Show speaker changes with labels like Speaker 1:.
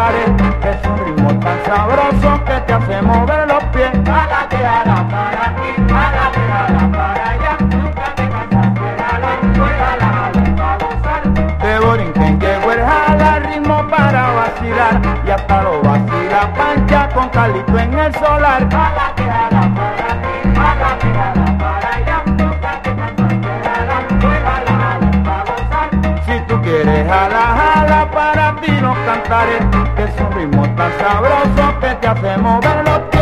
Speaker 1: cantaré, que es un ritmo tan sabroso que te hace mover los pies.
Speaker 2: Jálate, jala para aquí, jálate, jala para allá, nunca te cansas de jalar, pues jala, jala para gozar.
Speaker 1: De Borinquen llegó el jala, ritmo para vacilar, y hasta lo vacila Pancha con Carlito en el solar.
Speaker 2: Jálate, jala para aquí, jálate, jala para allá, nunca te cansas de jalar, pues jala, jala para gozar.
Speaker 1: Si tú quieres jala, jala, para ti nos cantaré, que es un ritmo tan sabroso que te hace mover los pies.